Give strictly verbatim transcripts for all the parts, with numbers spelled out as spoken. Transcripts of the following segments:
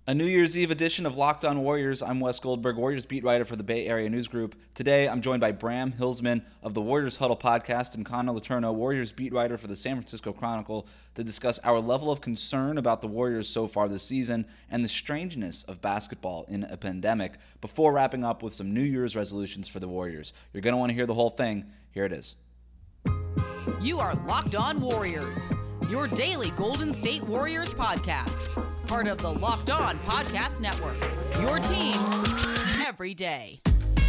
A New Year's Eve edition of Locked On Warriors. I'm Wes Goldberg, Warriors beat writer for the Bay Area News Group. Today, I'm joined by Bram Hillsman of the Warriors Huddle podcast and Connor Letourneau, Warriors beat writer for the San Francisco Chronicle, to discuss our level of concern about the Warriors so far this season and the strangeness of basketball in a pandemic, before wrapping up with some New Year's resolutions for the Warriors. You're going to want to hear the whole thing. Here it is. You are Locked On Warriors, your daily Golden State Warriors podcast. Part of the Locked On Podcast Network, your team every day.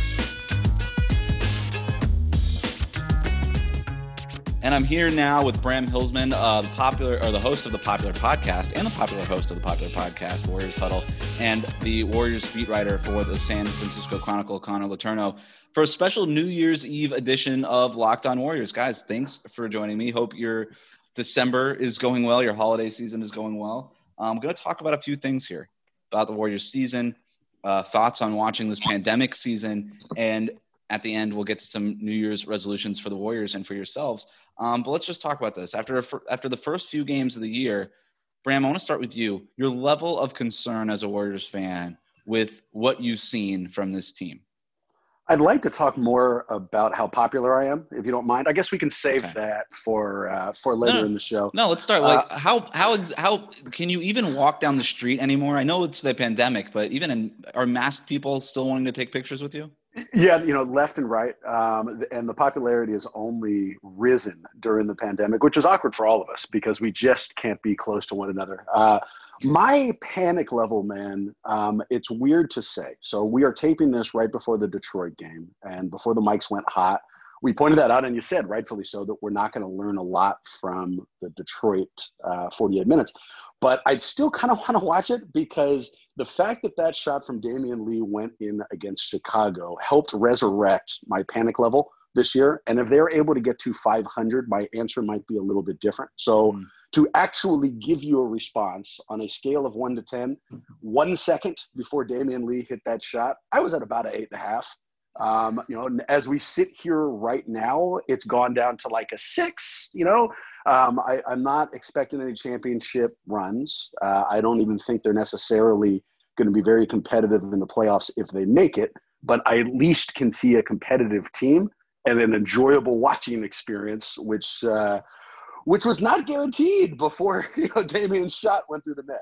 And I'm here now with Bram Hillsman, uh, the popular or the host of the popular podcast and the popular host of the popular podcast, Warriors Huddle, and the Warriors beat writer for the San Francisco Chronicle, Connor Letourneau, for a special New Year's Eve edition of Locked On Warriors. Guys, thanks for joining me. Hope your December is going well. Your holiday season is going well. I'm going to talk about a few things here about the Warriors season, uh, thoughts on watching this pandemic season, and at the end, we'll get to some New Year's resolutions for the Warriors and for yourselves. Um, but let's just talk about this. After, a, after the first few games of the year, Bram, I want to start with you. Your level of concern as a Warriors fan with what you've seen from this team. I'd like to talk more about how popular I am, if you don't mind. I guess we can save okay. that for uh, for later no, no. in the show. No, let's start. Like, uh, how how how can you even walk down the street anymore? I know it's the pandemic, but even in, are masked people still wanting to take pictures with you? Yeah, you know, left and right, um, and the popularity has only risen during the pandemic, which is awkward for all of us because we just can't be close to one another. Uh, my panic level, man, um, it's weird to say. So we are taping this right before the Detroit game and before the mics went hot. We pointed that out, and you said, rightfully so, that we're not going to learn a lot from the Detroit uh, forty-eight minutes. But I'd still kind of want to watch it because the fact that that shot from Damian Lee went in against Chicago helped resurrect my panic level this year. And if they're able to get to five hundred, my answer might be a little bit different. So mm. to actually give you a response on a scale of one to ten, one second before Damian Lee hit that shot, I was at about an eight and a half. Um, you know, as we sit here right now, it's gone down to like a six, you know. Um, I, I'm not expecting any championship runs. Uh, I don't even think they're necessarily going to be very competitive in the playoffs if they make it, but I at least can see a competitive team and an enjoyable watching experience, which uh, which was not guaranteed before, you know, Damian's shot went through the net.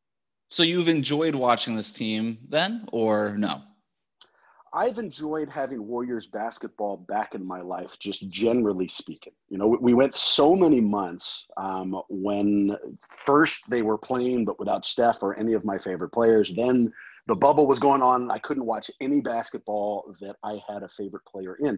So you've enjoyed watching this team then, or no? I've enjoyed having Warriors basketball back in my life, just generally speaking. You know, we went so many months um, when first they were playing, but without Steph or any of my favorite players. Then the bubble was going on. I couldn't watch any basketball that I had a favorite player in.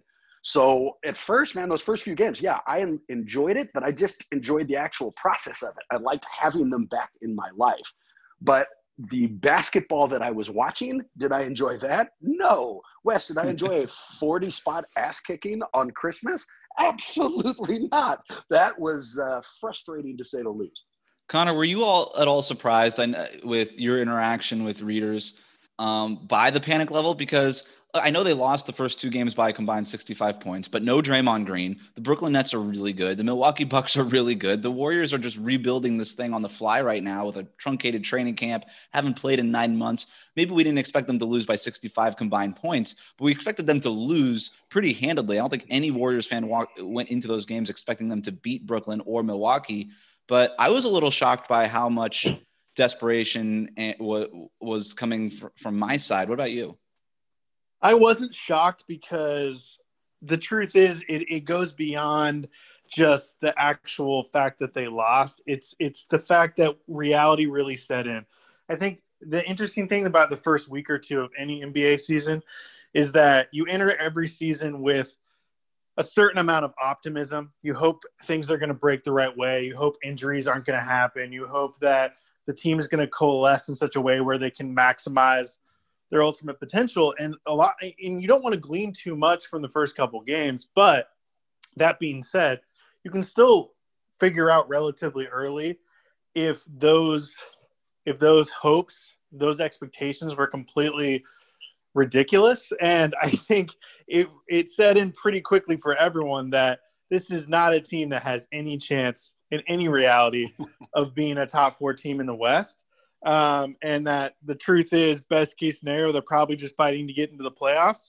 So at first, man, those first few games, yeah, I enjoyed it, but I just enjoyed the actual process of it. I liked having them back in my life. But the basketball that I was watching, did I enjoy that? No. Wes, did I enjoy a forty spot ass kicking on Christmas? Absolutely not. That was uh, frustrating to say the least. Connor, were you all at all surprised with your interaction with readers um, by the panic level? Because I know they lost the first two games by a combined sixty-five points, but no Draymond Green. The Brooklyn Nets are really good. The Milwaukee Bucks are really good. The Warriors are just rebuilding this thing on the fly right now with a truncated training camp, haven't played in nine months. Maybe we didn't expect them to lose by sixty-five combined points, but we expected them to lose pretty handedly. I don't think any Warriors fan walk, went into those games expecting them to beat Brooklyn or Milwaukee, but I was a little shocked by how much desperation was coming from my side. What about you? I wasn't shocked because the truth is it, it goes beyond just the actual fact that they lost. It's it's the fact that reality really set in. I think the interesting thing about the first week or two of any N B A season is that you enter every season with a certain amount of optimism. You hope things are going to break the right way. You hope injuries aren't going to happen. You hope that the team is going to coalesce in such a way where they can maximize their ultimate potential. And a lot, and you don't want to glean too much from the first couple games, but that being said, you can still figure out relatively early if those, if those hopes, those expectations were completely ridiculous. And I think it, it set in pretty quickly for everyone that this is not a team that has any chance in any reality of being a top four team in the West. Um, and that the truth is, best case scenario, they're probably just fighting to get into the playoffs.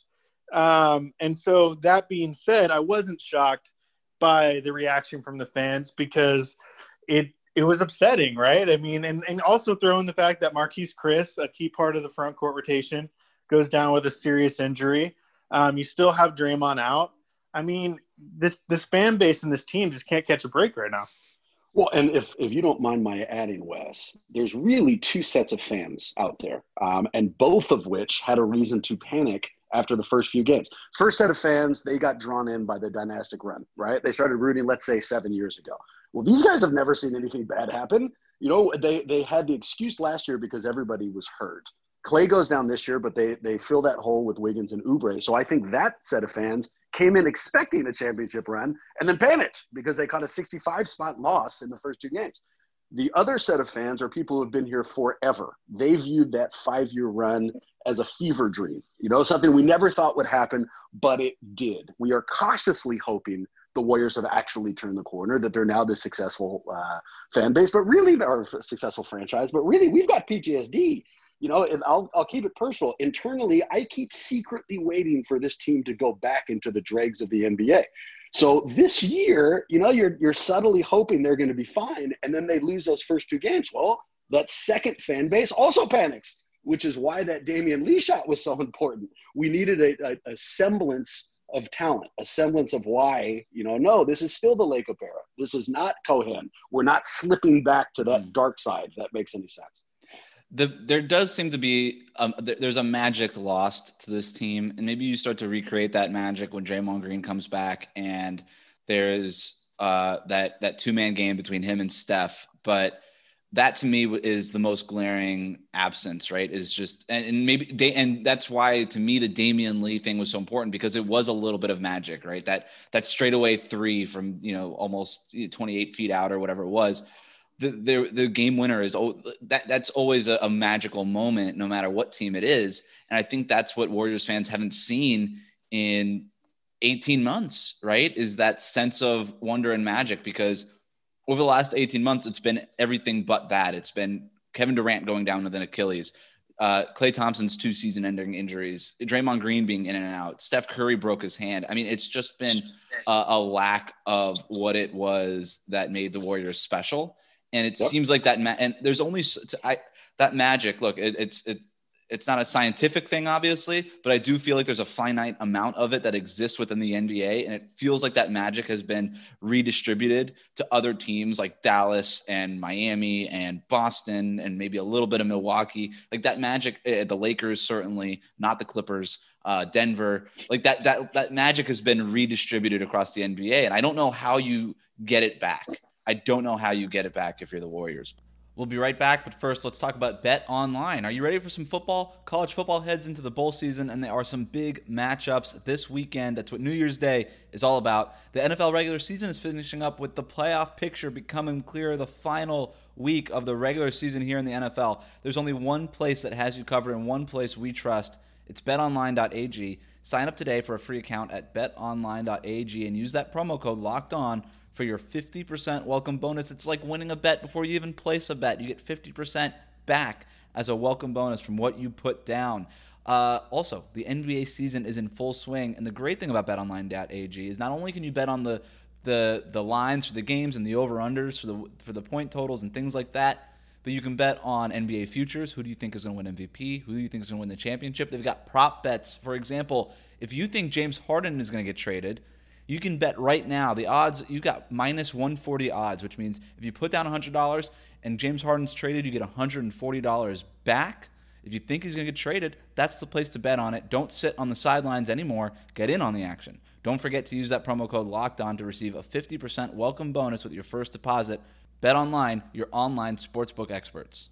Um, and so that being said, I wasn't shocked by the reaction from the fans because it it was upsetting, right? I mean, and, and also throw in the fact that Marquise Chris, a key part of the front court rotation, goes down with a serious injury. Um, you still have Draymond out. I mean, this this fan base and this team just can't catch a break right now. Well, and if, if you don't mind my adding, Wes, there's really two sets of fans out there, um, and both of which had a reason to panic after the first few games. First set of fans, they got drawn in by the dynastic run, right? They started rooting, let's say, seven years ago. Well, these guys have never seen anything bad happen. You know, they they had the excuse last year because everybody was hurt. Clay goes down this year, but they they fill that hole with Wiggins and Oubre. So I think that set of fans came in expecting a championship run and then panicked because they caught a sixty-five spot loss in the first two games. The other set of fans are people who have been here forever. They viewed that five-year run as a fever dream, you know, something we never thought would happen, but it did. We are cautiously hoping the Warriors have actually turned the corner, that they're now the successful uh, fan base, but really, or successful franchise, but really we've got P T S D. You know, and I'll I'll keep it personal. Internally, I keep secretly waiting for this team to go back into the dregs of the N B A. So this year, you know, you're you're subtly hoping they're going to be fine, and then they lose those first two games. Well, that second fan base also panics, which is why that Damian Lee shot was so important. We needed a, a, a semblance of talent, a semblance of why, you know, no, this is still the Lacob era. This is not Cohen. We're not slipping back to that mm. dark side, if that makes any sense. The, there does seem to be um, th- there's a magic lost to this team, and maybe you start to recreate that magic when Draymond Green comes back and there's uh, that that two man game between him and Steph. But that to me is the most glaring absence, right? Is just and, and maybe they, and that's why to me the Damian Lee thing was so important because it was a little bit of magic, right? That that straightaway three from you know almost twenty-eight feet out or whatever it was. The, the the game winner is oh, that that's always a, a magical moment, no matter what team it is. And I think that's what Warriors fans haven't seen in eighteen months, right? Is that sense of wonder and magic, because over the last eighteen months, it's been everything but that. It's been Kevin Durant going down with an Achilles, uh, Klay Thompson's two season ending injuries, Draymond Green being in and out, Steph Curry broke his hand. I mean, it's just been a, a lack of what it was that made the Warriors special. And it yep. seems like that, ma- and there's only I, that magic. Look, it, it's it's it's not a scientific thing, obviously, but I do feel like there's a finite amount of it that exists within the N B A, and it feels like that magic has been redistributed to other teams like Dallas and Miami and Boston and maybe a little bit of Milwaukee. Like that magic, uh, the Lakers certainly, not the Clippers, uh, Denver. Like that that that magic has been redistributed across the N B A, and I don't know how you get it back. I don't know how you get it back if you're the Warriors. We'll be right back, but first let's talk about Bet Online. Are you ready for some football? College football heads into the bowl season, and there are some big matchups this weekend. That's what New Year's Day is all about. The N F L regular season is finishing up with the playoff picture becoming clearer the final week of the regular season here in the N F L. There's only one place that has you covered and one place we trust. It's bet online dot a g. Sign up today for a free account at bet online dot a g and use that promo code LOCKEDON for your fifty percent welcome bonus. It's like winning a bet before you even place a bet. You get fifty percent back as a welcome bonus from what you put down. Uh, also, the N B A season is in full swing, and the great thing about bet online dot a g is not only can you bet on the the the lines for the games and the over-unders for the for the point totals and things like that, but you can bet on N B A futures. Who do you think is going to win M V P? Who do you think is going to win the championship? They've got prop bets. For example, if you think James Harden is going to get traded, you can bet right now. The odds, you got minus one forty odds, which means if you put down one hundred dollars and James Harden's traded, you get one hundred forty dollars back. If you think he's going to get traded, that's the place to bet on it. Don't sit on the sidelines anymore. Get in on the action. Don't forget to use that promo code LOCKEDON to receive a fifty percent welcome bonus with your first deposit. BetOnline, your online sportsbook experts.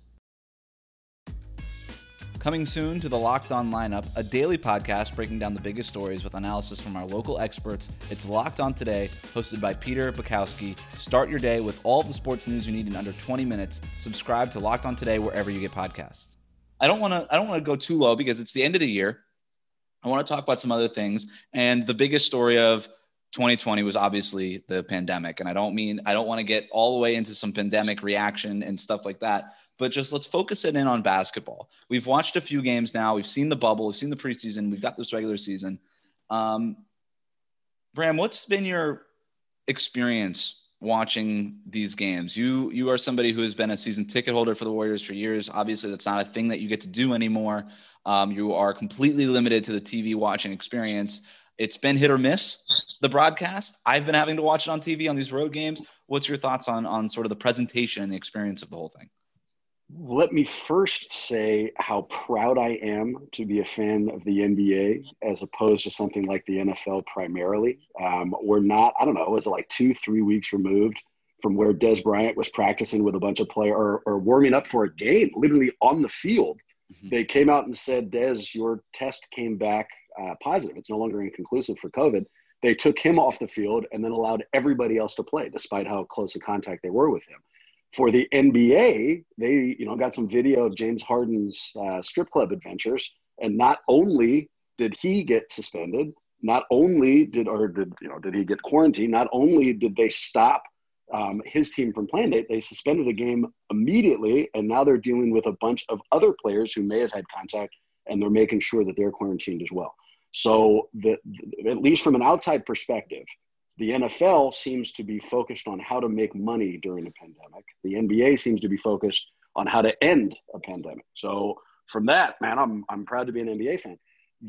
Coming soon to the Locked On lineup, a daily podcast breaking down the biggest stories with analysis from our local experts. It's Locked On Today, hosted by Peter Bukowski. Start your day with all the sports news you need in under twenty minutes. Subscribe to Locked On Today wherever you get podcasts. I don't want to. I don't want to go too low because it's the end of the year. I want to talk about some other things, and the biggest story of twenty twenty was obviously the pandemic. And I don't mean I don't want to get all the way into some pandemic reaction and stuff like that. but just let's focus it in on basketball. We've watched a few games now. We've seen the bubble. We've seen the preseason. We've got this regular season. Um, Bram, what's been your experience watching these games? You you are somebody who has been a season ticket holder for the Warriors for years. Obviously, that's not a thing that you get to do anymore. Um, you are completely limited to the T V watching experience. It's been hit or miss, the broadcast. I've been having to watch it on T V on these road games. What's your thoughts on, on sort of the presentation and the experience of the whole thing? Let me first say how proud I am to be a fan of the N B A as opposed to something like the N F L primarily. Um, we're not, I don't know, was it like two, three weeks removed from where Des Bryant was practicing with a bunch of players or, or warming up for a game, literally on the field. Mm-hmm. They came out and said, Des, your test came back uh, positive. It's no longer inconclusive for COVID. They took him off the field and then allowed everybody else to play, despite how close a contact they were with him. For the N B A, they, you know, got some video of James Harden's uh, strip club adventures, and not only did he get suspended, not only did, or did, you know, did he get quarantined, not only did they stop um, his team from playing, they, they suspended a game immediately, and now they're dealing with a bunch of other players who may have had contact, and they're making sure that they're quarantined as well. So, the, at least from an outside perspective, the N F L seems to be focused on how to make money during a pandemic. The N B A seems to be focused on how to end a pandemic. So from that, man, I'm I'm proud to be an N B A fan.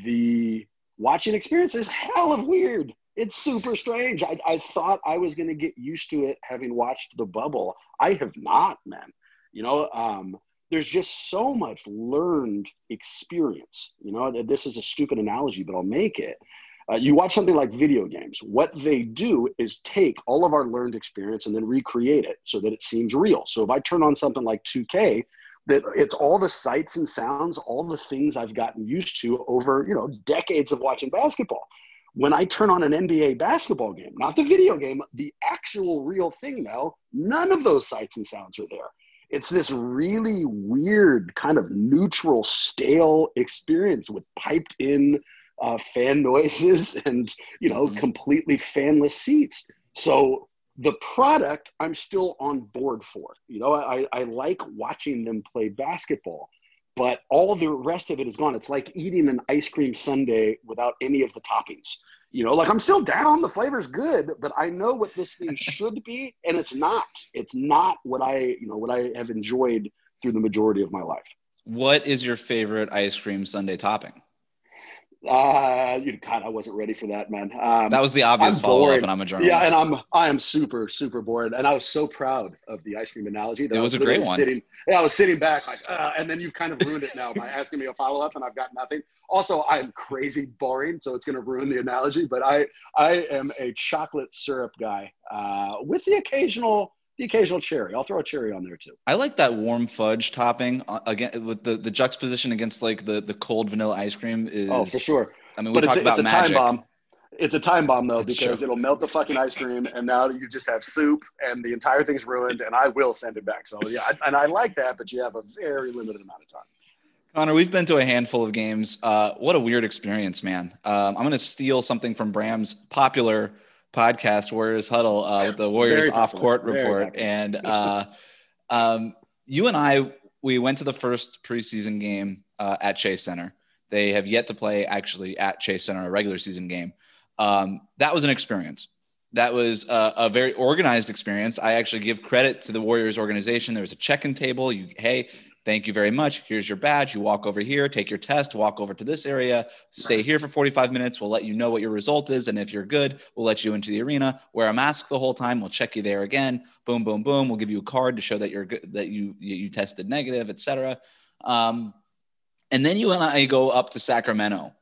The watching experience is hell of weird. It's super strange. I, I thought I was going to get used to it having watched the bubble. I have not, man. You know, um, there's just so much learned experience. You know, this is a stupid analogy, but I'll make it. Uh, you watch something like video games. What they do is take all of our learned experience and then recreate it so that it seems real. So if I turn on something like two K, that it's all the sights and sounds, all the things I've gotten used to over, you know, decades of watching basketball. When I turn on an N B A basketball game, not the video game, the actual real thing now, none of those sights and sounds are there. It's this really weird kind of neutral, stale experience with piped in Uh, fan noises and, you know, mm-hmm. completely fanless seats. So the product I'm still on board for. You know, I, I like watching them play basketball, but all the rest of it is gone. It's like eating an ice cream sundae without any of the toppings. You know, like I'm still down, the flavor's good, but I know what this thing should be, and it's not. It's not what I, you know, what I have enjoyed through the majority of my life. What is your favorite ice cream sundae topping? Uh, you kind of wasn't ready for that, man. Um, that was the obvious follow-up, and I'm a journalist. Yeah, and I'm I am super super bored, and I was so proud of the ice cream analogy. That it was, was a great one. Sitting, yeah, I was sitting back like, uh, and then you've kind of ruined it now by asking me a follow-up, and I've got nothing. Also, I'm crazy boring, so it's going to ruin the analogy. But I I am a chocolate syrup guy uh, with the occasional. The occasional cherry. I'll throw a cherry on there too. I like that warm fudge topping uh, again with the, the juxtaposition against like the, the cold vanilla ice cream is. Oh, for sure. I mean, we but talk it's, about it's a magic. time bomb. It's a time bomb though, That's because true. It'll melt the fucking ice cream, and now you just have soup, and the entire thing's ruined. And I will send it back. So yeah, I, and I like that, but you have a very limited amount of time. Connor, we've been to a handful of games. Uh, what a weird experience, man. Um, I'm going to steal something from Bram's popular podcast, Warriors Huddle, uh, with the Warriors off-court report. And uh, um, you and I, we went to the first preseason game uh, at Chase Center. They have yet to play actually at Chase Center, a regular season game. Um, that was an experience. That was a, a very organized experience. I actually give credit to the Warriors organization. There was a check-in table. You, hey, thank you very much. Here's your badge. You walk over here, take your test, walk over to this area, stay here for forty-five minutes. We'll let you know what your result is. And if you're good, we'll let you into the arena. Wear a mask the whole time. We'll check you there again. Boom, boom, boom. We'll give you a card to show that you're good, that you, you, you tested negative, et cetera. Um, and then you and I go up to Sacramento.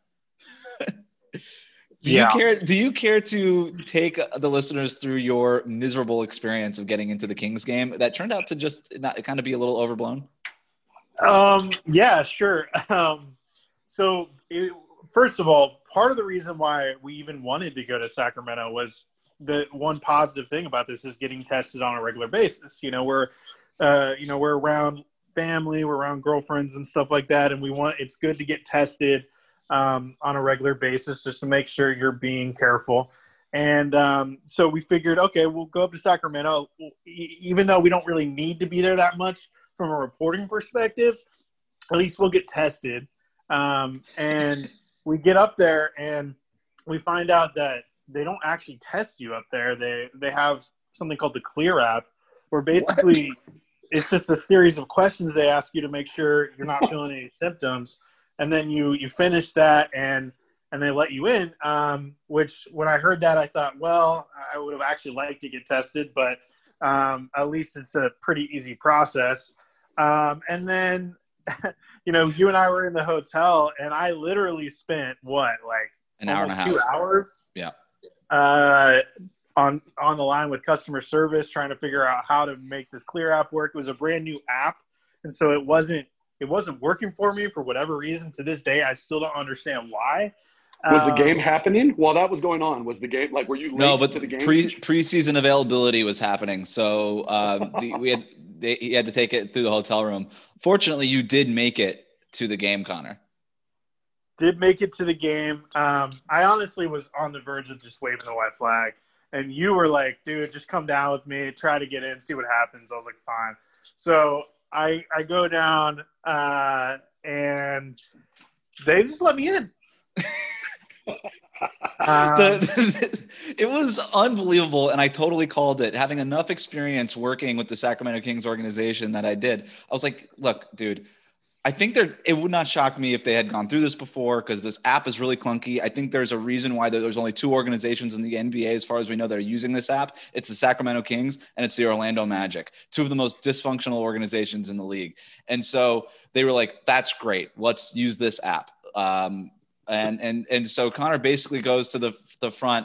Do yeah. you care? Do you care to take the listeners through your miserable experience of getting into the Kings game that turned out to just not kind of be a little overblown? Um, yeah, sure. Um, so it, first of all, part of the reason why we even wanted to go to Sacramento was the one positive thing about this is getting tested on a regular basis. You know, we're, uh, you know, we're around family, we're around girlfriends and stuff like that. And we want, it's good to get tested um, on a regular basis just to make sure you're being careful. And um, so we figured, okay, we'll go up to Sacramento, even though we don't really need to be there that much from a reporting perspective, at least we'll get tested. Um, and we get up there and we find out that they don't actually test you up there. They they have something called the Clear app, where basically what? It's just a series of questions they ask you to make sure you're not feeling any symptoms. And then you you finish that and and they let you in, um, which when I heard that, I thought, well, I would have actually liked to get tested, but um, at least it's a pretty easy process. Um, and then, you know, you and I were in the hotel, and I literally spent, what, like an hour and a half, two hours yeah, uh, on on the line with customer service trying to figure out how to make this Clear app work. It was a brand new app, and so it wasn't it wasn't working for me for whatever reason. To this day, I still don't understand why. Was the Um, game happening while that was going on? Was the game like were you late no? But to the game? Pre preseason availability was happening, so um, the, we had they, he had to take it through the hotel room. Fortunately, you did make it to the game, Connor. Did make it to the game. Um, I honestly was on the verge of just waving the white flag, and you were like, "Dude, just come down with me, try to get in, see what happens." I was like, "Fine." So I I go down, uh, and they just let me in. Um, the, it was unbelievable, and I totally called it. Having enough experience working with the Sacramento Kings organization that I did, I was like, look, dude, I think there. It would not shock me if they had gone through this before, because this app is really clunky. I think there's a reason why there's only two organizations in the N B A, as far as we know, that are using this app. It's the Sacramento Kings and it's the Orlando Magic, two of the most dysfunctional organizations in the league. And so they were like, that's great. Let's use this app. Um, And and and so Connor basically goes to the the front,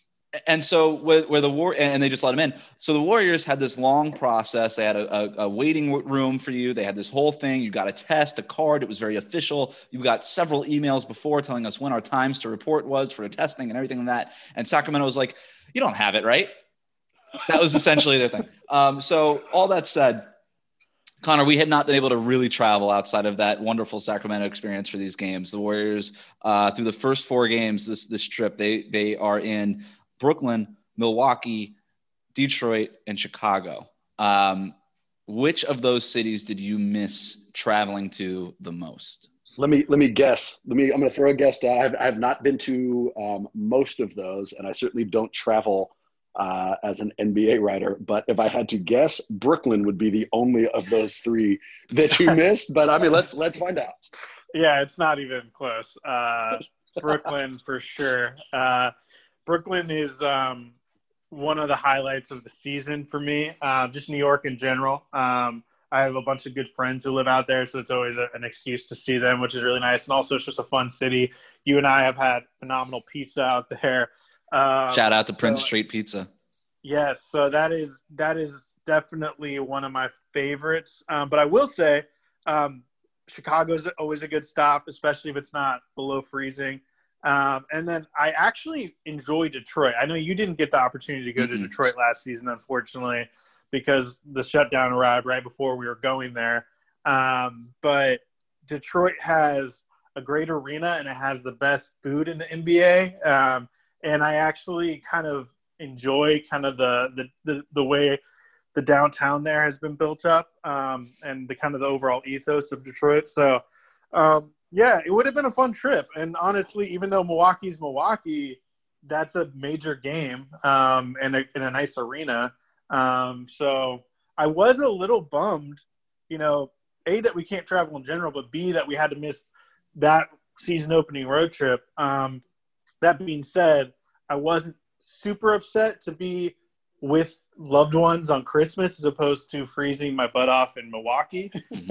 and so where, where the war and they just let him in. So the Warriors had this long process. They had a, a, a waiting room for you. They had this whole thing. You got a test, a card. It was very official. You got several emails before telling us when our times to report was for the testing and everything like that. And Sacramento was like, "You don't have it, right?" That was essentially their thing. Um, so all that said, Connor, we had not been able to really travel outside of that wonderful Sacramento experience for these games. The Warriors, uh, through the first four games this this trip, they they are in Brooklyn, Milwaukee, Detroit, and Chicago. Um, which of those cities did you miss traveling to the most? Let me let me guess. Let me. I'm going to throw a guess out. I've, I have not been to um, most of those, and I certainly don't travel Uh, as an N B A writer, but if I had to guess, Brooklyn would be the only of those three that you missed. But I mean, let's let's find out. Yeah, it's not even close. Uh, Brooklyn for sure. Uh, Brooklyn is um, one of the highlights of the season for me. Uh, just New York in general. Um, I have a bunch of good friends who live out there, so it's always a, an excuse to see them, which is really nice. And also, it's just a fun city. You and I have had phenomenal pizza out there. Um, Shout out to Prince so, Street Pizza. Yes, so that is that is definitely one of my favorites. Um, but I will say, um, Chicago's always a good stop, especially if it's not below freezing. Um, and then I actually enjoy Detroit. I know you didn't get the opportunity to go mm-hmm. to Detroit last season, unfortunately, because the shutdown arrived right before we were going there. Um, but Detroit has a great arena and it has the best food in the N B A. Um, And I actually kind of enjoy kind of the the, the, the way the downtown there has been built up um, and the kind of the overall ethos of Detroit. So, um, yeah, it would have been a fun trip. And honestly, even though Milwaukee's Milwaukee, that's a major game um, and a, in a nice arena. Um, so I was a little bummed, you know, A, that we can't travel in general, but B, that we had to miss that season opening road trip. Um, That being said, I wasn't super upset to be with loved ones on Christmas as opposed to freezing my butt off in Milwaukee.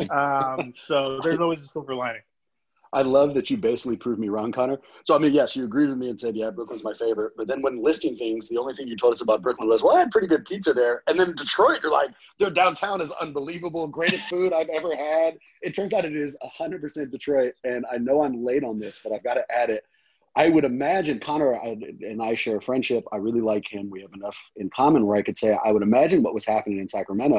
um, so there's always a silver lining. I love that you basically proved me wrong, Connor. So, I mean, yes, you agreed with me and said, yeah, Brooklyn's my favorite. But then when listing things, the only thing you told us about Brooklyn was, well, I had pretty good pizza there. And then Detroit, you're like, their downtown is unbelievable. Greatest food I've ever had. It turns out it is one hundred percent Detroit. And I know I'm late on this, but I've got to add it. I would imagine Connor and I share a friendship. I really like him. We have enough in common where I could say I would imagine what was happening in Sacramento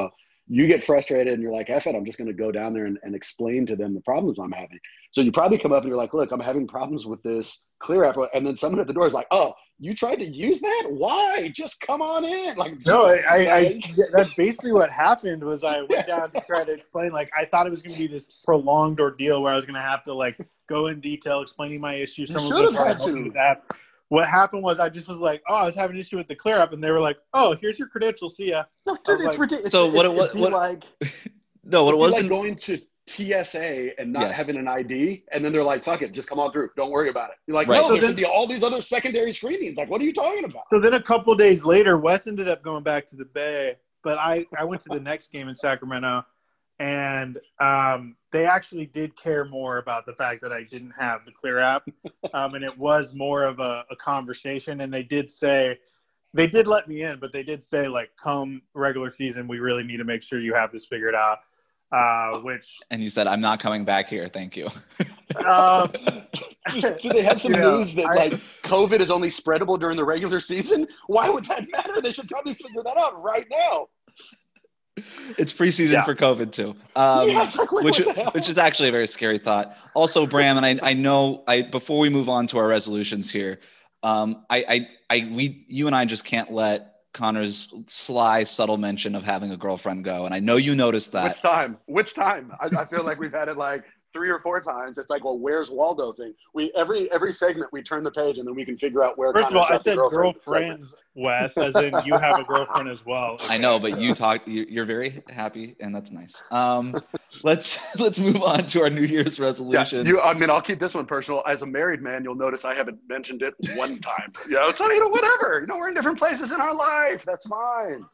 You get frustrated and you're like, F it, I'm just going to go down there and, and explain to them the problems I'm having. So you probably come up and you're like, look, I'm having problems with this Clear app. And then someone at the door is like, oh, you tried to use that? Why? Just come on in. Like, no, I, I, like, I that's basically what happened was I went down to try to explain, like, I thought it was going to be this prolonged ordeal where I was going to have to, like, go in detail explaining my issue. Someone should was have trying had to help me to. with that. What happened was I just was like, oh, I was having an issue with the Clear app, and they were like, oh, here's your credentials, see ya. No, dude, it's like, ridiculous. So what it It'd was, be what, like, no, what it it'd be wasn't like going to T S A and not Yes. having an I D, and then they're like, fuck it, just come on through. Don't worry about it. You're like, Right. no, So there then- should be all these other secondary screenings. Like, what are you talking about? So then a couple days later, Wes ended up going back to the Bay, but I, I went to the next game in Sacramento, and um, they actually did care more about the fact that I didn't have the Clear app, um, and it was more of a, a conversation, and they did say – they did let me in, but they did say, like, come regular season, we really need to make sure you have this figured out, uh, which – and you said, I'm not coming back here. Thank you. um, Do they have some You know, news that, I- like, COVID is only spreadable during the regular season? Why would that matter? They should probably figure that out right now. It's preseason Yeah. for COVID too. Um, Yeah, it's like, wait, which, what the hell? which is actually a very scary thought. Also, Bram, and I, I know I, before we move on to our resolutions here, um, I, I, I, we, you and I just can't let Connor's sly, subtle mention of having a girlfriend go. And I know you noticed that. Which time? Which time? I, I feel like we've had it like three or four times. It's like, well, where's Waldo thing? We every every segment we turn the page and then we can figure out where. First of all, Connor's I got the said girlfriend girlfriends, Wes, as in you have a girlfriend as well. I know, but you talked, you, you're very happy and that's nice. Um, let's, let's move on to our New Year's Yeah, resolutions. you, I mean, I'll keep this one personal. As a married man, you'll notice I haven't mentioned it one time. You know, so, you know, whatever. You know, we're in different places in our life. That's fine.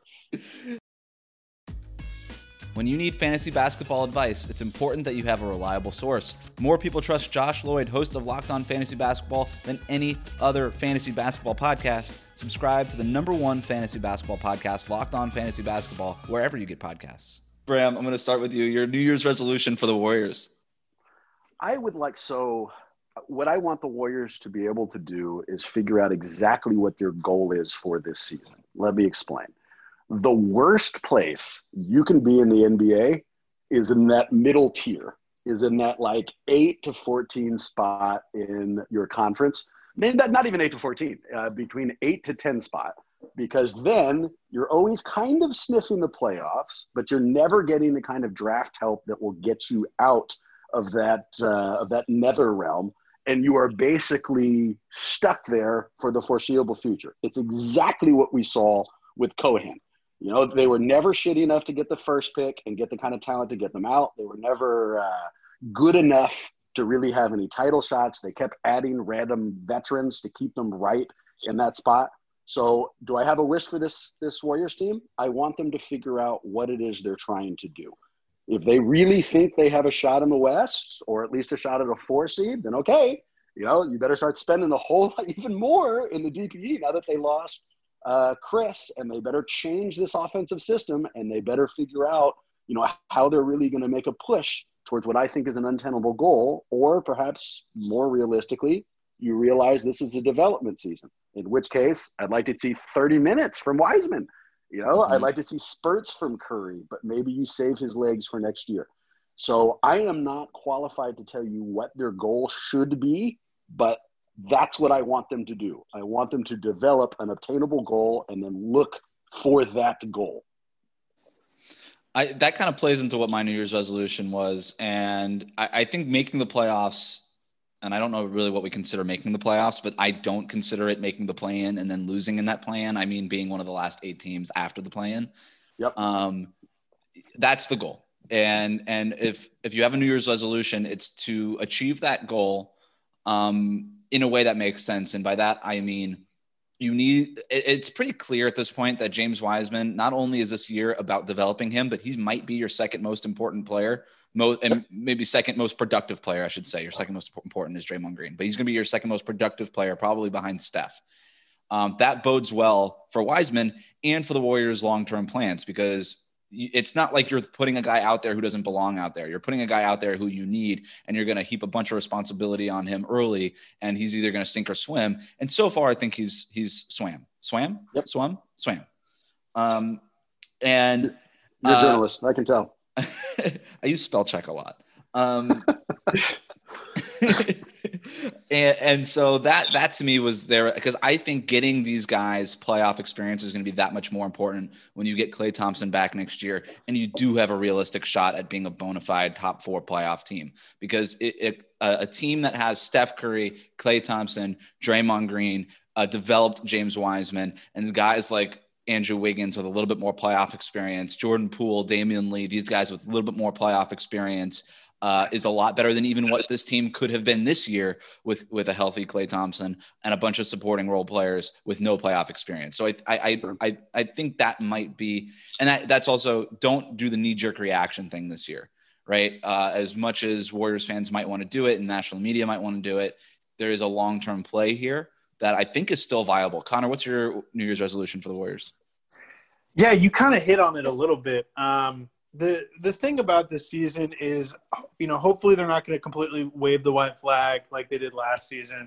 When you need fantasy basketball advice, it's important that you have a reliable source. More people trust Josh Lloyd, host of Locked On Fantasy Basketball, than any other fantasy basketball podcast. Subscribe to the number one fantasy basketball podcast, Locked On Fantasy Basketball, wherever you get podcasts. Bram, I'm going to start with you. Your New Year's resolution for the Warriors. I would like, so what I want the Warriors to be able to do is figure out exactly what their goal is for this season. Let me explain. The worst place you can be in the N B A is in that middle tier, is in that like eight to fourteen spot in your conference. Maybe not, not even eight to fourteen, uh, between eight to ten spot, because then you're always kind of sniffing the playoffs, but you're never getting the kind of draft help that will get you out of that, uh, of that nether realm. And you are basically stuck there for the foreseeable future. It's exactly what we saw with Cohen. You know, they were never shitty enough to get the first pick and get the kind of talent to get them out. They were never uh, good enough to really have any title shots. They kept adding random veterans to keep them right in that spot. So do I have a wish for this, this Warriors team? I want them to figure out what it is they're trying to do. If they really think they have a shot in the West, or at least a shot at a four seed, then okay. You know, you better start spending a whole lot, even more in the D P E now that they lost uh, Chris, and they better change this offensive system, and they better figure out, you know, how they're really going to make a push towards what I think is an untenable goal, or perhaps more realistically, you realize this is a development season, in which case I'd like to see thirty minutes from Wiseman. You know, mm-hmm. I'd like to see spurts from Curry, but maybe you save his legs for next year. So I am not qualified to tell you what their goal should be, but that's what I want them to do. I want them to develop an obtainable goal and then look for that goal. I, that kind of plays into what my New Year's resolution was. And I, I think making the playoffs, and I don't know really what we consider making the playoffs, but I don't consider it making the play-in and then losing in that play-in. I mean, being one of the last eight teams after the play-in. Yep. Um, that's the goal. And, and if, if you have a New Year's resolution, it's to achieve that goal um, in a way that makes sense. And by that, I mean, you need, it, it's pretty clear at this point that James Wiseman, not only is this year about developing him, but he might be your second most important player, most, and maybe second most productive player, I should say. Your second most important is Draymond Green, but he's going to be your second most productive player, probably behind Steph. Um, that bodes well for Wiseman and for the Warriors' long-term plans, because it's not like you're putting a guy out there who doesn't belong out there. You're putting a guy out there who you need, and you're going to heap a bunch of responsibility on him early, and he's either going to sink or swim. And so far, I think he's he's swam, swam, yep. swam, swam. Um, and You're a Uh, journalist. I can tell. I use spell check a lot. Um, and, and so that that to me was there because I think getting these guys playoff experience is going to be that much more important when you get Klay Thompson back next year and you do have a realistic shot at being a bona fide top four playoff team, because it, it, a, a team that has Steph Curry, Klay Thompson, Draymond Green, uh, developed James Wiseman, and guys like Andrew Wiggins with a little bit more playoff experience, Jordan Poole, Damian Lee, these guys with a little bit more playoff experience, uh, is a lot better than even what this team could have been this year with, with a healthy Klay Thompson and a bunch of supporting role players with no playoff experience. So I, I, I, I, I think that might be, and that, that's also, don't do the knee jerk reaction thing this year, right? Uh, as much as Warriors fans might want to do it and national media might want to do it, there is a long-term play here that I think is still viable. Connor, what's your New Year's resolution for the Warriors? Yeah, you kind of hit on it a little bit. Um, the the thing about this season is, you know, hopefully they're not going to completely wave the white flag like they did last season,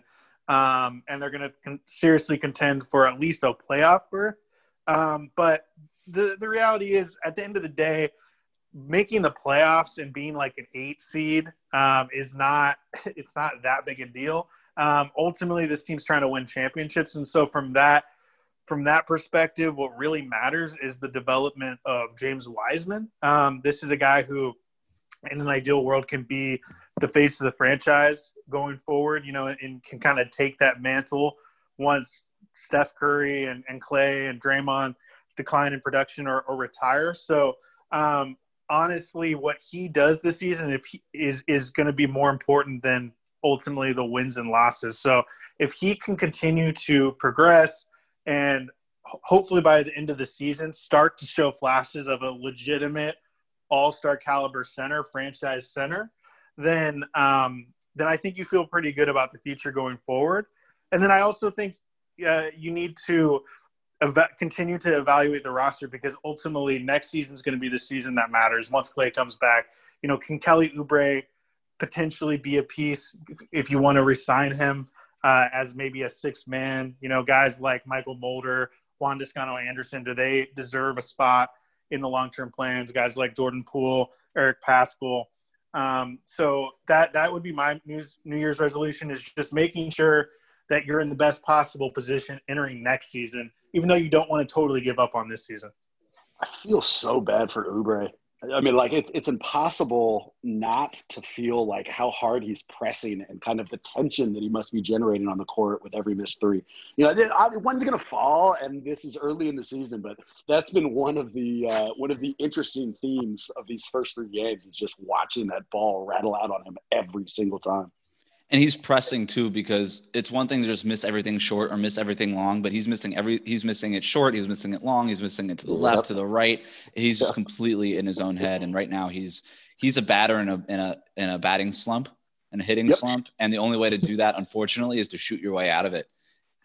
um, and they're going to con- seriously contend for at least a playoff berth. Um, but the the reality is, at the end of the day, making the playoffs and being like an eight seed um, is not it's not that big a deal. Um, ultimately, this team's trying to win championships, and so from that. From that perspective, what really matters is the development of James Wiseman. Um, this is a guy who, in an ideal world, can be the face of the franchise going forward, you know, and can kind of take that mantle once Steph Curry and, and Klay and Draymond decline in production or, or retire. So, um, honestly, what he does this season if he, is is going to be more important than ultimately the wins and losses. So, if he can continue to progress and hopefully by the end of the season start to show flashes of a legitimate all-star caliber center, franchise center, then um, then I think you feel pretty good about the future going forward. And then I also think uh, you need to eva- continue to evaluate the roster, because ultimately next season is going to be the season that matters once Klay comes back. You know, can Kelly Oubre potentially be a piece if you want to re-sign him? Uh, as maybe a sixth man, you know, guys like Michael Mulder, Juan Toscano-Anderson, do they deserve a spot in the long-term plans? Guys like Jordan Poole, Eric Paschall. Um, so that that would be my New, New Year's resolution, is just making sure that you're in the best possible position entering next season, even though you don't want to totally give up on this season. I feel so bad for Oubre. I mean, like, it, it's impossible not to feel like how hard he's pressing and kind of the tension that he must be generating on the court with every missed three. You know, one's going to fall, and this is early in the season, but that's been one of the uh, one of the interesting themes of these first three games is just watching that ball rattle out on him every single time. And he's pressing too, because it's one thing to just miss everything short or miss everything long, but he's missing every, he's missing it short. He's missing it long. He's missing it to the left, yep. to the right. He's just completely in his own head. And right now he's, he's a batter in a, in a, in a batting slump and a hitting yep. slump. And the only way to do that, unfortunately, is to shoot your way out of it.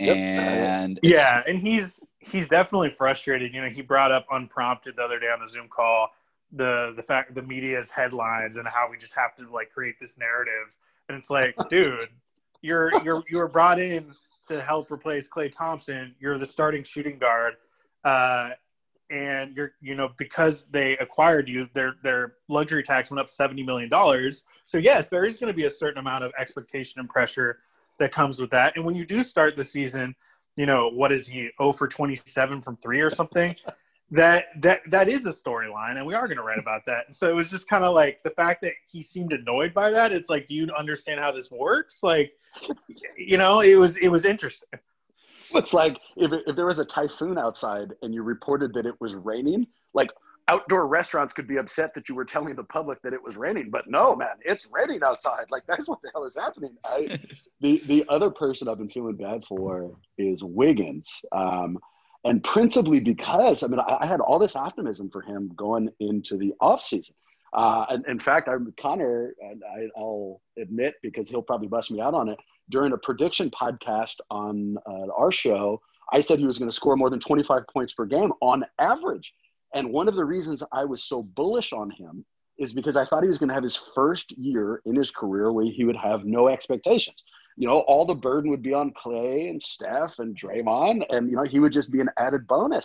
And yep. yeah. And he's, he's definitely frustrated. You know, he brought up unprompted the other day on the Zoom call, the, the fact the media's headlines and how we just have to like create this narrative. And it's like, dude, you're you're you were brought in to help replace Klay Thompson. You're the starting shooting guard, uh, and you're you know because they acquired you, their their luxury tax went up seventy million dollars. So yes, there is going to be a certain amount of expectation and pressure that comes with that. And when you do start the season, you know what is he zero for twenty-seven from three or something? That that that is a storyline, and we are going to write about that. And so it was just kind of like the fact that he seemed annoyed by that. It's like, do you understand how this works? Like, you know, it was it was interesting. It's like if if there was a typhoon outside and you reported that it was raining, like outdoor restaurants could be upset that you were telling the public that it was raining, but no, man, it's raining outside. Like, that's what the hell is happening. I, the the other person I've been feeling bad for is Wiggins. Um, And principally because, I mean, I, I had all this optimism for him going into the offseason. Uh, and in fact, I, Connor, and I, I'll admit, because he'll probably bust me out on it, during a prediction podcast on uh, our show, I said he was going to score more than twenty-five points per game on average. And one of the reasons I was so bullish on him is because I thought he was going to have his first year in his career where he would have no expectations. You know, all the burden would be on Klay and Steph and Draymond, and, you know, he would just be an added bonus.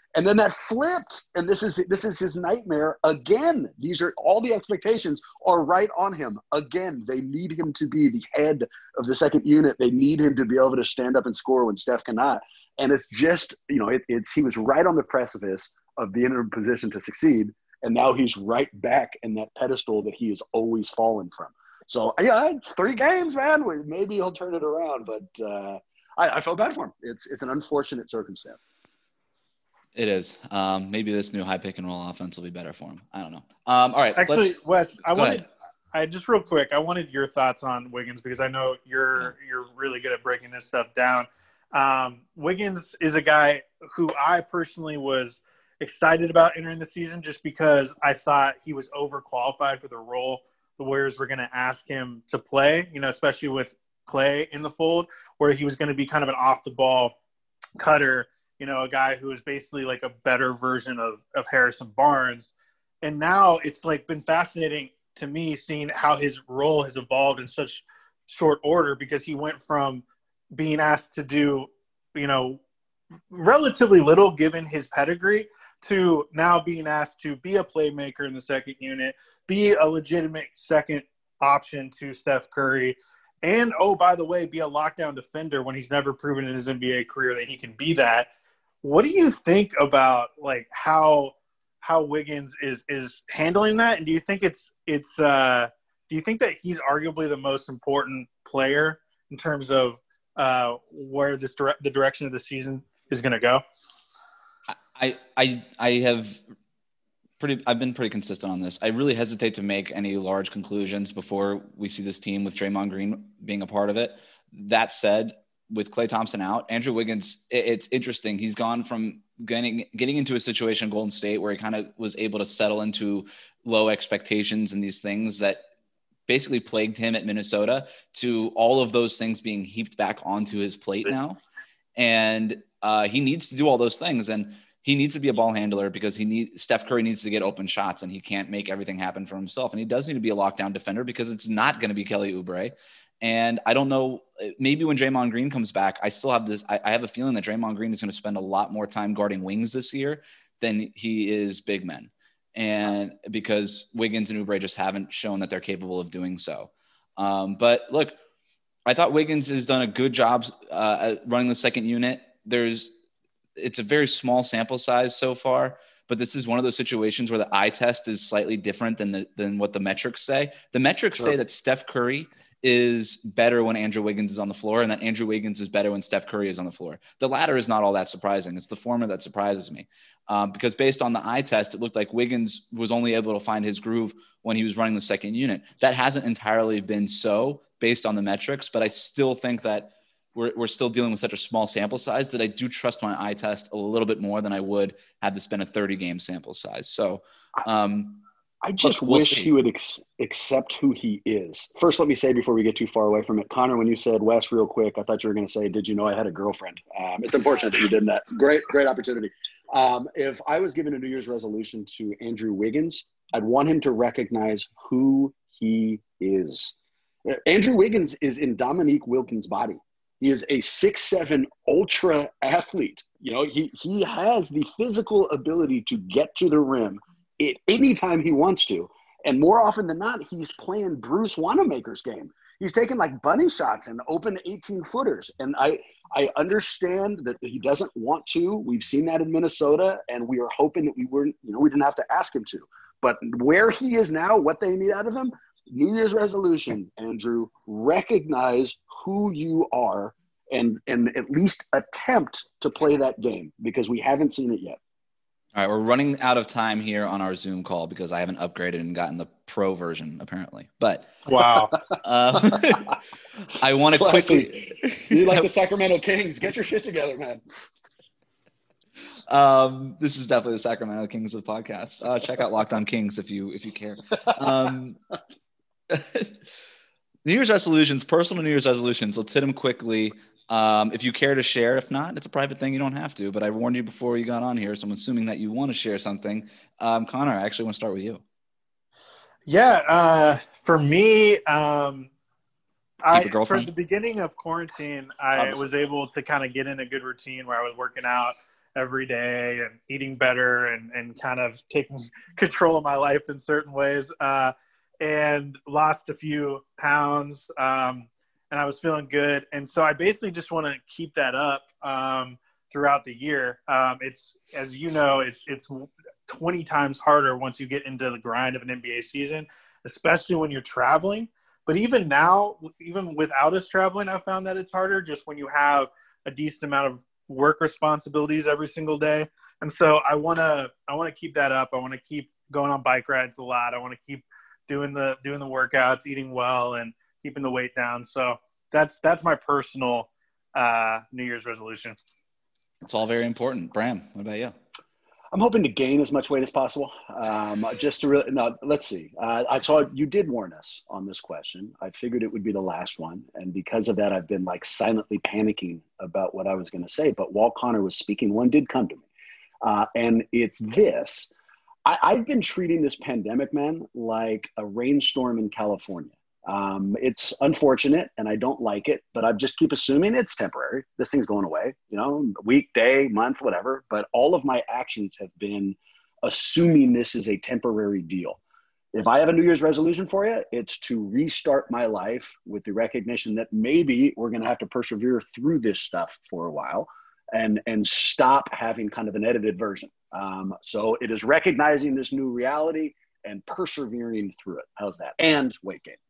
And then that flipped, and this is this is his nightmare again. These are all the expectations are right on him again. They need him to be the head of the second unit. They need him to be able to stand up and score when Steph cannot. And it's just, you know, it, it's he was right on the precipice of being in a position to succeed, and now he's right back in that pedestal that he has always fallen from. So yeah, it's three games, man. Maybe he'll turn it around, but uh, I, I feel bad for him. It's it's an unfortunate circumstance. It is. Um, maybe this new high pick and roll offense will be better for him. I don't know. Um, all right. Actually, Wes, I wanted, ahead. I just real quick, I wanted your thoughts on Wiggins because I know you're you're really good at breaking this stuff down. Um, Wiggins is a guy who I personally was excited about entering the season just because I thought he was overqualified for the role the Warriors were going to ask him to play, you know, especially with Clay in the fold, where he was going to be kind of an off-the-ball cutter, you know, a guy who was basically like a better version of, of Harrison Barnes. And now it's like been fascinating to me seeing how his role has evolved in such short order because he went from being asked to do, you know, relatively little given his pedigree to now being asked to be a playmaker in the second unit, be a legitimate second option to Steph Curry, and, oh, by the way, be a lockdown defender when he's never proven in his N B A career that he can be that. What do you think about, like, how how Wiggins is is handling that? And do you think it's it's uh, do you think that he's arguably the most important player in terms of uh, where this dire- the direction of the season is going to go? I I I have pretty I've been pretty consistent on this. I really hesitate to make any large conclusions before we see this team with Draymond Green being a part of it. That said, with Klay Thompson out, Andrew Wiggins, it, it's interesting. He's gone from getting getting into a situation in Golden State where he kind of was able to settle into low expectations and these things that basically plagued him at Minnesota to all of those things being heaped back onto his plate now. And uh, he needs to do all those things. And he needs to be a ball handler because he need Steph Curry needs to get open shots and he can't make everything happen for himself. And he does need to be a lockdown defender because it's not going to be Kelly Oubre. And I don't know, maybe when Draymond Green comes back, I still have this, I, I have a feeling that Draymond Green is going to spend a lot more time guarding wings this year than he is big men. And because Wiggins and Oubre just haven't shown that they're capable of doing so. Um, but look, I thought Wiggins has done a good job uh, at running the second unit. There's, it's a very small sample size so far, but this is one of those situations where the eye test is slightly different than the, than what the metrics say. The metrics Sure. say that Steph Curry is better when Andrew Wiggins is on the floor and that Andrew Wiggins is better when Steph Curry is on the floor. The latter is not all that surprising. It's the former that surprises me um, because based on the eye test, it looked like Wiggins was only able to find his groove when he was running the second unit. That hasn't entirely been so based on the metrics, but I still think that We're, we're still dealing with such a small sample size that I do trust my eye test a little bit more than I would had this been a thirty game sample size. So um, I just we'll wish see. he would ex- accept who he is. First, let me say before we get too far away from it, Connor, when you said Wes real quick, I thought you were going to say, did you know I had a girlfriend? Um, it's unfortunate that you did that. Great, great opportunity. Um, if I was given a New Year's resolution to Andrew Wiggins, I'd want him to recognize who he is. Andrew Wiggins is in Dominique Wilkins' body. He is a six seven ultra athlete. You know, he, he has the physical ability to get to the rim at any time he wants to. And more often than not, he's playing Bruce Wanamaker's game. He's taking like bunny shots and open eighteen footers. And I, I understand that he doesn't want to. We've seen that in Minnesota, and we are hoping that we weren't, you know, we didn't have to ask him to. But where he is now, what they need out of him, New Year's resolution, Andrew, recognize who you are and and at least attempt to play that game because we haven't seen it yet. All right, we're running out of time here on our Zoom call because I haven't upgraded and gotten the pro version apparently. But Wow. uh, I want to quickly – You like the Sacramento Kings. Get your shit together, man. Um, this is definitely the Sacramento Kings of podcasts. Uh, check out Locked On Kings if you if you care. Um, New Year's resolutions, personal New Year's resolutions. Let's hit them quickly. Um, if you care to share, if not, it's a private thing. You don't have to. But I warned you before you got on here, so I'm assuming that you want to share something. Um, Connor, I actually want to start with you. Yeah, uh, for me, um, I, a girlfriend? for the beginning of quarantine, I Obviously. was able to kind of get in a good routine where I was working out every day and eating better and, and kind of taking control of my life in certain ways, uh, and lost a few pounds. Um, and I was feeling good. And so I basically just want to keep that up um, throughout the year. Um, it's, as you know, it's, it's twenty times harder once you get into the grind of an N B A season, especially when you're traveling. But even now, even without us traveling, I found that it's harder just when you have a decent amount of work responsibilities every single day. And so I want to, I want to keep that up. I want to keep going on bike rides a lot. I want to keep doing the, doing the workouts, eating well, and keeping the weight down. So that's, that's my personal uh, New Year's resolution. It's all very important. Bram, what about you? I'm hoping to gain as much weight as possible. Um, just to really, no, let's see. Uh, I saw you did warn us on this question. I figured it would be the last one. And because of that, I've been like silently panicking about what I was going to say. But while Connor was speaking, one did come to me. Uh, and it's this. I, I've been treating this pandemic, man, like a rainstorm in California. Um, it's unfortunate and I don't like it, but I just keep assuming it's temporary. This thing's going away, you know, week, day, month, whatever. But all of my actions have been assuming this is a temporary deal. If I have a New Year's resolution for you, it's to restart my life with the recognition that maybe we're going to have to persevere through this stuff for a while and, and stop having kind of an edited version. Um, so it is recognizing this new reality and persevering through it. How's that? And weight gain.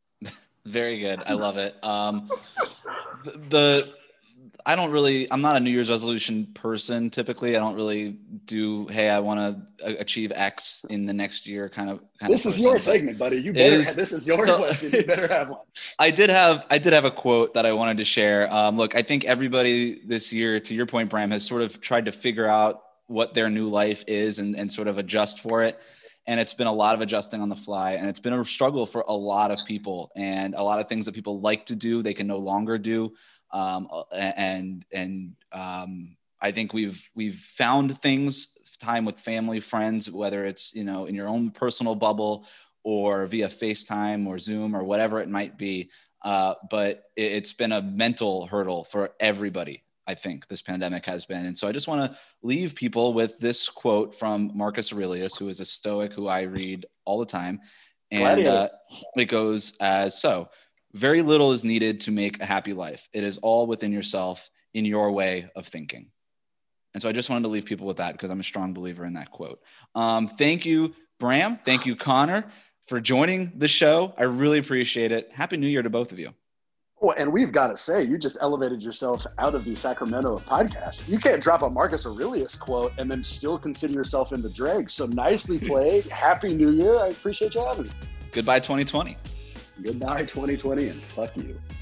Very good. I love it. Um, the, the I don't really, I'm not a New Year's resolution person. Typically, I don't really do, hey, I want to achieve X in the next year kind of. Kind this of is your segment, buddy. You better, is, this is your so, question. You better have one. I did have, I did have a quote that I wanted to share. Um, look, I think everybody this year, to your point, Bram, has sort of tried to figure out what their new life is and, and sort of adjust for it. And it's been a lot of adjusting on the fly, and it's been a struggle for a lot of people, and a lot of things that people like to do, they can no longer do. Um, and, and um, I think we've, we've found things, time with family, friends, whether it's, you know, in your own personal bubble or via FaceTime or Zoom or whatever it might be. Uh, but it, it's been a mental hurdle for everybody. I think this pandemic has been. And so I just want to leave people with this quote from Marcus Aurelius, who is a Stoic who I read all the time. And uh, it goes as so: very little is needed to make a happy life. It is all within yourself, in your way of thinking. And so I just wanted to leave people with that because I'm a strong believer in that quote. Um, thank you, Bram. Thank you, Connor, for joining the show. I really appreciate it. Happy New Year to both of you. Well, and we've got to say, you just elevated yourself out of the Sacramento podcast. You can't drop a Marcus Aurelius quote and then still consider yourself in the dregs. So nicely played. Happy New Year. I appreciate you having me. Goodbye, twenty twenty. Goodbye, twenty twenty, and fuck you.